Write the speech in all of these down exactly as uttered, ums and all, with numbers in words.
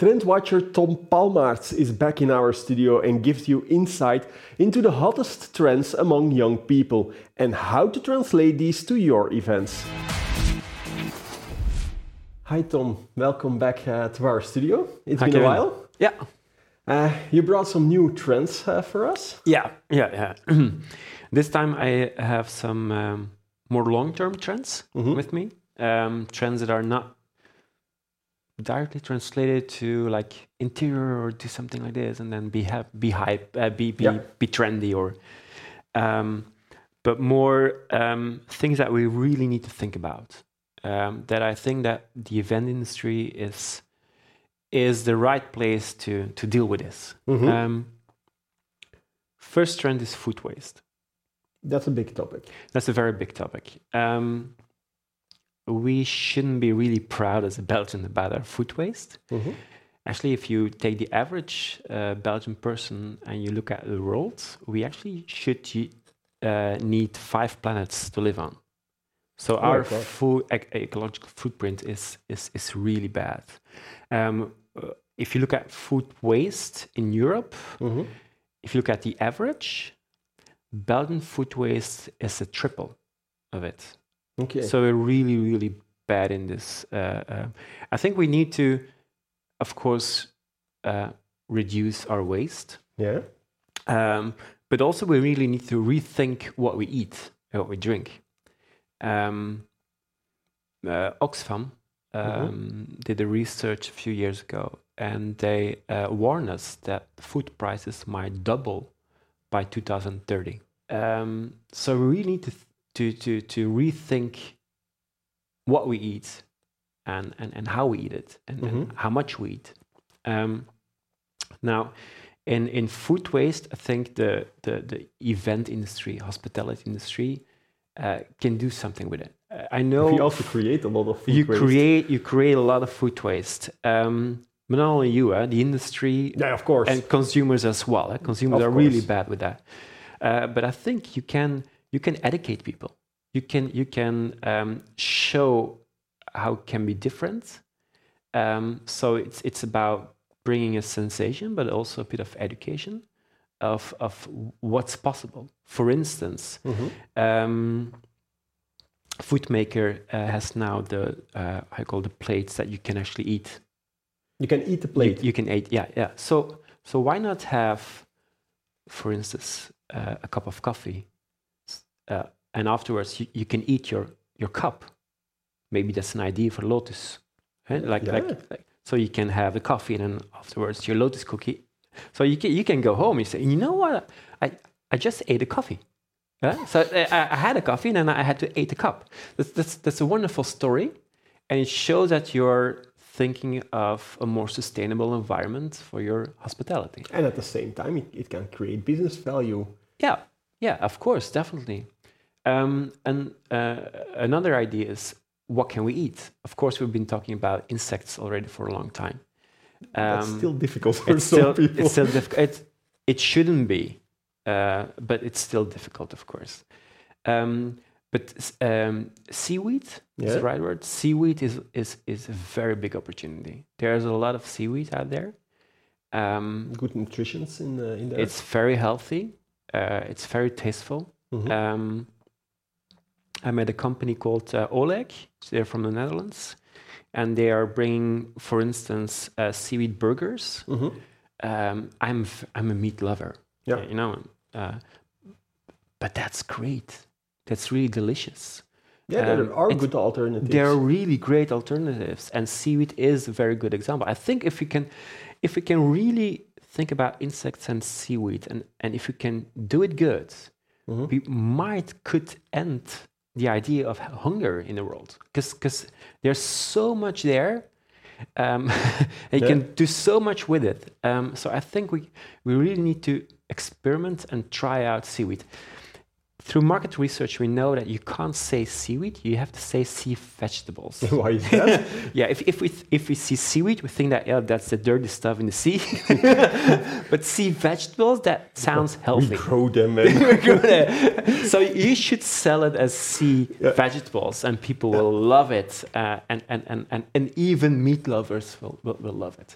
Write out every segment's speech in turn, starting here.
Trend watcher Tom Palmaerts is back in our studio and gives you insight into the hottest trends among young people and how to translate these to your events. Hi Tom, welcome back uh, to our studio. It's Hi, been Kevin. a while. Yeah. Uh, you brought some new trends uh, for us. Yeah, yeah, yeah. This time I have some um, more long-term trends Mhm. with me. Um, trends that are not directly translated to like interior or do something like this and then be ha- be hype, uh, be be Yeah. be trendy, or um, but more um, things that we really need to think about. Um, that I think that the event industry is is the right place to to deal with this. Mhm. Um, first trend is food waste. That's a big topic. That's a very big topic. Um, we shouldn't be really proud as a Belgian about our food waste. Mhm. Actually, if you take the average uh, Belgian person and you look at the world, we actually should uh, need five planets to live on. So Oh my our God. food ec- ecological footprint is is is really bad. Um, uh, if you look at food waste in Europe, Mhm. if you look at the average, Belgian food waste is a triple of it. Okay. So we're really, really bad in this. Uh, uh, I think we need to, of course, uh, reduce our waste, yeah. um, but also we really need to rethink what we eat and what we drink. Um, uh, Oxfam um, did a research a few years ago, and they uh, warn us that food prices might double by two thousand thirty. Um, so we really need to th- to to to rethink what we eat and and, and how we eat it and, and Mhm. how much we eat. Um, now, in in food waste, I think the the the event industry, hospitality industry, uh, can do something with it. Uh, I know We also create a lot of food you waste. create you create a lot of food waste, um, but not only you, uh, the industry Yeah, of course. and consumers as well. eh? Consumers Of are really course. bad with that. Uh, but I think you can you can educate people. You can you can um, show how it can be different. Um, so it's it's about bringing a sensation, but also a bit of education of of what's possible. For instance, Mhm. um, Foodmaker uh, has now the uh, I call the plates that you can actually eat. You can eat the You, plate. you can eat, yeah, yeah. So so why not have, for instance, uh, a cup of coffee, s- uh, and afterwards you, you can eat your your cup. Maybe that's an idea for Lotus, eh? like, Yeah. like like so you can have the coffee and then afterwards your Lotus cookie. So you can you can go home. You say, you know what, I I just ate a coffee. Yeah? So I, I had a coffee and then I had to eat a cup. That's, that's, that's a wonderful story. And it shows that you're thinking of a more sustainable environment for your hospitality. And at the same time, it, it can create business value. Yeah, yeah, of course, definitely. Um, and uh, another idea is, what can we eat? Of course, we've been talking about insects already for a long time. That's Um, still difficult for it's some still, people. It's still difficult. It, it shouldn't be, uh, but it's still difficult, of course. Um, but um, seaweed is Yeah. the right word. Seaweed is, is, is a very big opportunity. There's a lot of seaweed out there. Um, Good nutrition in, uh, in there. it's very healthy. Uh, it's very tasteful. Mhm. Um, I met a company called uh, Oleg. They're from the Netherlands. And they are bringing, for instance, uh, seaweed burgers. Mhm. Um, I'm f- I'm a meat lover, Yeah. you know, uh, but that's great. That's really delicious. Yeah, Um, there are it's- good alternatives. There are really great alternatives, and seaweed is a very good example. I think if we can, if we can really think about insects and seaweed, and and if we can do it good, Mhm. we might could end the idea of hunger in the world, because because there's so much there. Um, and you Yeah. can do so much with it. Um, so I think we we really need to experiment and try out seaweed. Through market research, we know that you can't say seaweed; you have to say sea vegetables. Why is that? Yeah, if if we if we see seaweed, we think that yeah, that's the dirty stuff in the sea. But sea vegetables, that sounds We healthy. grow them and So you should sell it as sea Yeah. vegetables, and people will love it, uh, and, and, and, and, and even meat lovers will, will, will love it.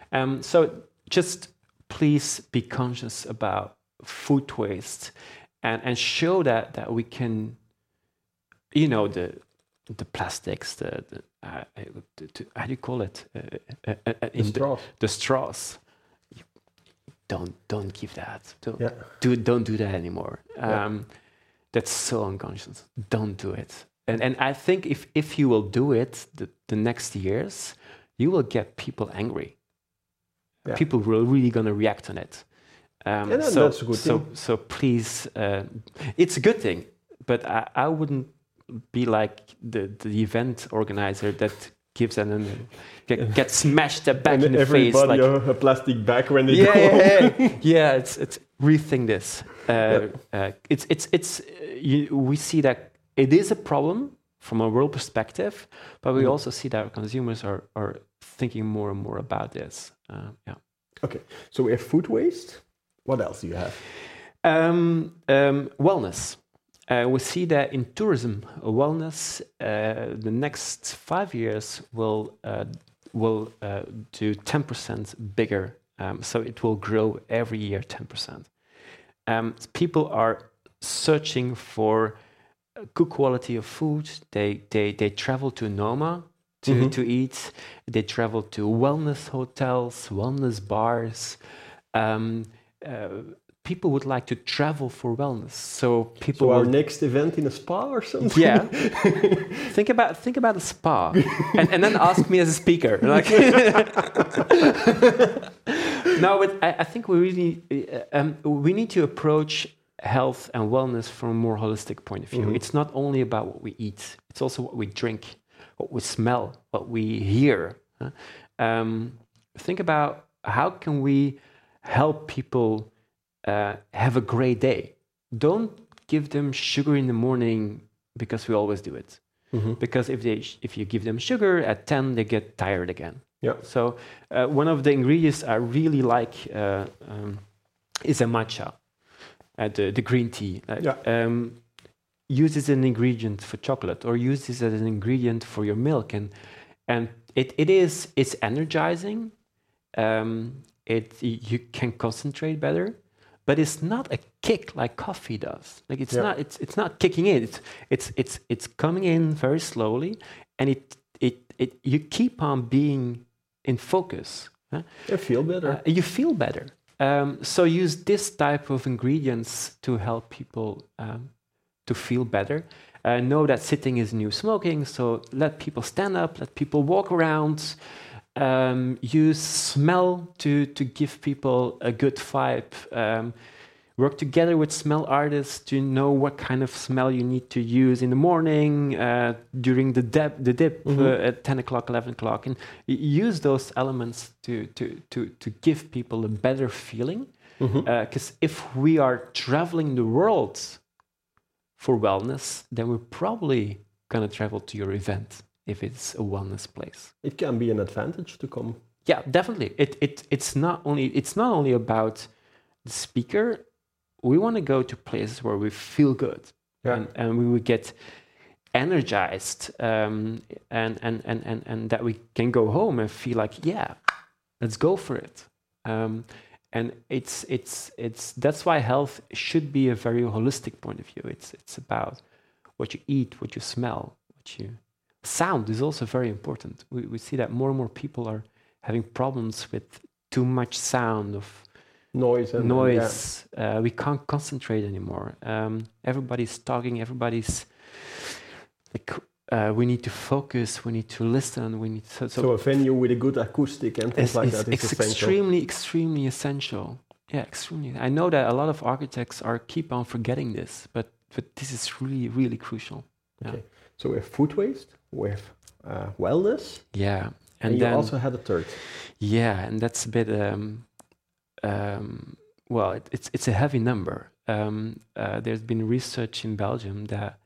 Um, so just please be conscious about food waste, and, and show that that we can, you know, the the plastics, the, the, uh, the, the how do you call it? Uh, uh, uh, uh, The straws. The, the straws. Don't don't give that. Don't Yeah. do don't do that anymore. Um, Yeah. That's so unconscious. Don't do it. And and I think if if you will do it the, the next years, you will get people angry. Yeah. People will really gonna react on it. Um, Yeah, so that's a good so thing. so please, uh, it's a good thing, but I, I wouldn't be like the the event organizer that gives an and get, get smashed back And in the everybody face like a, a plastic bag when they yeah, go yeah, home. yeah, yeah. It's it's rethink this. Uh, Yeah. uh, it's it's it's. Uh, you, we see that it is a problem from a world perspective, but we Mm. also see that consumers are are thinking more and more about this. Uh, yeah. Okay, so we have food waste. What else do you have? Um, um, wellness. Uh, we see that in tourism, uh, wellness, uh, the next five years will uh, will uh, do ten percent bigger. Um, so it will grow every year ten percent. Um, people are searching for good quality of food. They they they travel to Noma to Mhm. to eat. They travel to wellness hotels, wellness bars. Um, uh, people would like to travel for wellness. So people So our will, next event in a spa or something? yeah. think about think about a spa, and, and then ask me as a speaker. Like, no, but I, I think we really uh, um, we need to approach health and wellness from a more holistic point of view. Mhm. It's not only about what we eat; it's also what we drink, what we smell, what we hear. huh? Um, think about how can we help people uh, have a great day. Don't give them sugar in the morning because we always do it. Mhm. Because if they if you give them sugar at ten, they get tired again. Yeah. So uh, one of the ingredients I really like uh, um, is a matcha, uh, the the green tea. Like, Yeah. um, use this as an ingredient for chocolate, or use this as an ingredient for your milk, and and it, it is it's energizing. Um, it you can concentrate better, but it's not a kick like coffee does. Like it's Yeah. not it's it's not kicking in. It's it's it's it's coming in very slowly, and it it it you keep on being in focus. huh? I feel better. Uh, you feel better. Um, so use this type of ingredients to help people um, to feel better. Uh, know that sitting is new smoking, so let people stand up, let people walk around. Um, use smell to to give people a good vibe. Um, work together with smell artists to know what kind of smell you need to use in the morning, uh, during the dip, the dip Mhm. uh, at ten o'clock, eleven o'clock, and y- use those elements to to to to give people a better feeling. Mhm. Because if we are traveling the world for wellness, then we're probably gonna travel to your event if it's a wellness place. It can be an advantage to come. Yeah, definitely. It it it's not only it's not only about the speaker. We want to go to places where we feel good, Yeah. and, and we would get energized, um, and, and and and and that we can go home and feel like, yeah, let's go for it. Um, and it's it's it's that's why health should be a very holistic point of view. It's it's about what you eat, what you smell, what you sound is also very important. We we see that more and more people are having problems with too much sound of Noise and noise. Uh, we can't concentrate anymore. Um, everybody's talking. Everybody's like. Uh, we need to focus. We need to listen. We need to, So, so a venue with a good acoustic and things it's, like it's, that is it's essential. extremely, extremely essential. Yeah, extremely. I know that a lot of architects are keep on forgetting this, but but this is really, really crucial. Yeah. Okay. So we have food waste, we have uh, wellness, Yeah, and, and, you then also had a third. yeah, and that's a bit. Um, um, well, it, it's it's a heavy number. Um, uh, there's been research in Belgium that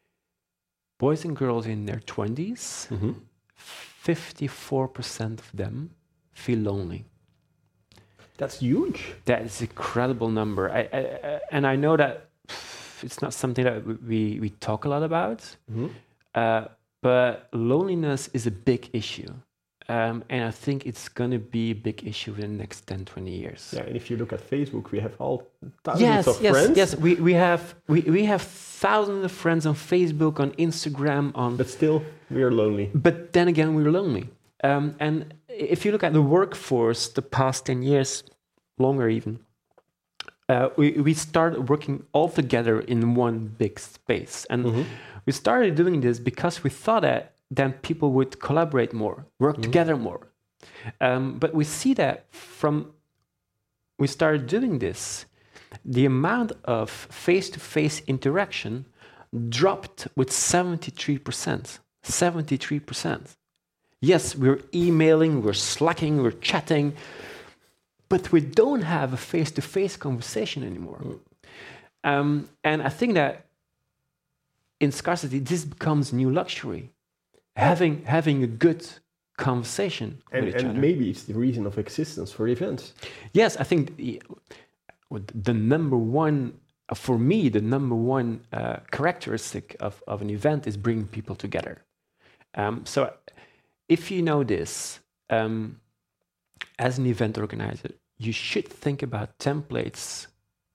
boys and girls in their twenties, Mm-hmm. fifty-four percent of them feel lonely. That's huge. That is an incredible number. I, I, I, and I know that it's not something that we, we talk a lot about, Mm-hmm. uh, but loneliness is a big issue. Um, and I think it's going to be a big issue in the next ten, twenty years. Yeah, and if you look at Facebook, we have all thousands yes, of yes, friends. Yes, we, we have we, we have thousands of friends on Facebook, on Instagram, on. But still, we are lonely. But then again, we're lonely. Um, and if you look at the workforce, the past ten years, longer even, uh, we we started working all together in one big space, and mm-hmm. we started doing this because we thought that then people would collaborate more, work mm-hmm. together more. Um, but we see that from we started doing this, the amount of face-to-face interaction dropped with seventy-three percent. seventy-three percent. Yes, we're emailing, we're slacking, we're chatting, but we don't have a face-to-face conversation anymore. Mm. Um, and I think that in scarcity, this becomes new luxury. Having having a good conversation and, with each and other. Maybe it's the reason of existence for events. Yes, I think the, the number one, uh, for me, the number one uh, characteristic of, of an event is bringing people together. Um, so if you know this, um, as an event organizer, you should think about templates,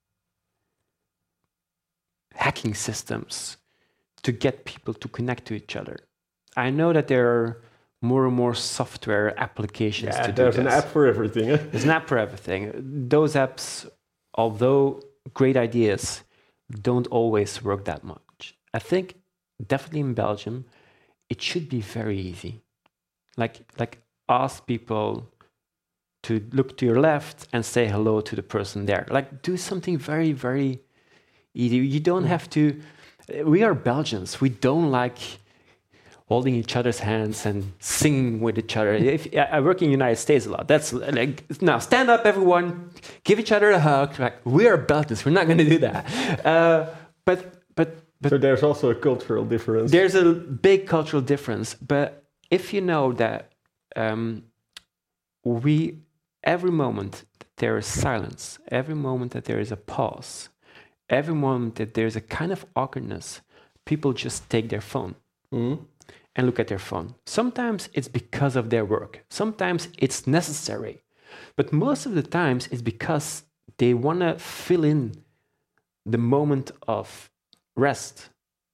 hacking systems to get people to connect to each other. I know that there are more and more software applications yeah, to do there's this. There's an app for everything. Eh? There's an app for everything. Those apps, although great ideas, don't always work that much. I think definitely in Belgium, it should be very easy. Like, like ask people to look to your left and say hello to the person there. Like do something very, very easy. You don't have to, we are Belgians. We don't like holding each other's hands and singing with each other. If, I work in the United States a lot. That's like, now stand up, everyone, give each other a hug. Like, we are Belgians, we're not going to do that. Uh, but, but, but so there's also a cultural difference. There's a big cultural difference. But if you know that um, we, every moment that there is silence, every moment that there is a pause, every moment that there's a kind of awkwardness, people just take their phone. Mm-hmm. And look at their phone. Sometimes it's because of their work. Sometimes it's necessary. But most of the times it's because they want to fill in the moment of rest.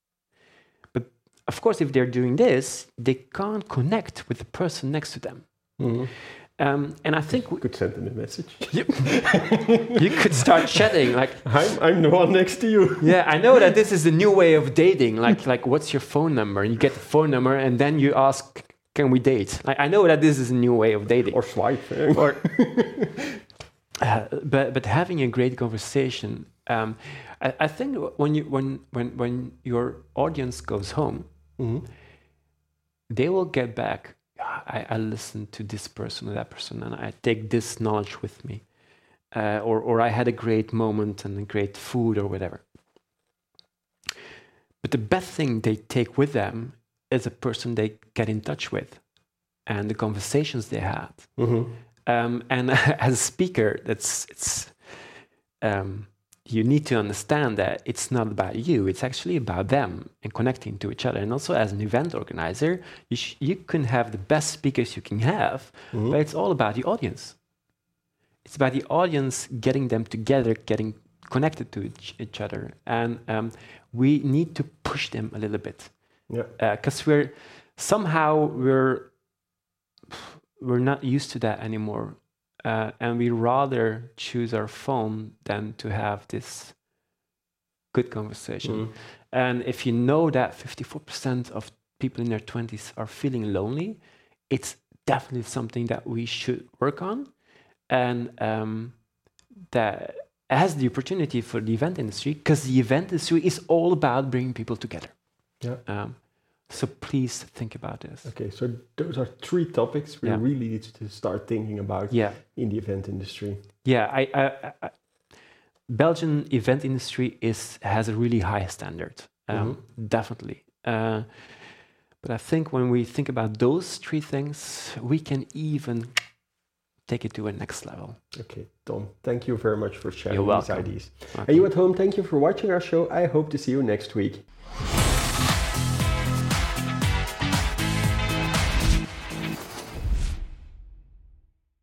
But of course, if they're doing this, they can't connect with the person next to them. Mm-hmm. Um, and I think... You could send them a message. You, you could start chatting. Like, I'm, I'm the one next to you. Yeah, I know that this is the new way of dating. Like, like, what's your phone number? And you get the phone number, and then you ask, can we date? Like, I know that this is a new way of dating. Or swipe. Eh? Or, uh, but but having a great conversation. Um, I, I think when you when when when your audience goes home, mm-hmm. they will get back. I, I listen to this person or that person, and I take this knowledge with me. Uh, or, or I had a great moment and a great food or whatever. But the best thing they take with them is a person they get in touch with and the conversations they had. Mm-hmm. Um, and as a speaker, that's it's um, you need to understand that it's not about you, it's actually about them and connecting to each other. And also as an event organizer, you, sh- you can have the best speakers you can have, mm-hmm. but it's all about the audience. It's about the audience getting them together, getting connected to each, each other. And um, we need to push them a little bit. Yeah. Because uh, we're, somehow we're, we're not used to that anymore. Uh, and we rather choose our phone than to have this good conversation. Mm. And if you know that fifty-four percent of people in their twenties are feeling lonely, it's definitely something that we should work on. And um, that has the opportunity for the event industry, because the event industry is all about bringing people together. Yeah. Um, So please think about this. Okay, so those are three topics we yeah. really need to start thinking about yeah. in the event industry. Yeah, I, I, I, Belgian event industry is has a really high standard, um, mm-hmm. definitely. Uh, but I think when we think about those three things, we can even take it to a next level. Okay, Tom, thank you very much for sharing You're these welcome. ideas. Welcome. And you at home, thank you for watching our show. I hope to see you next week.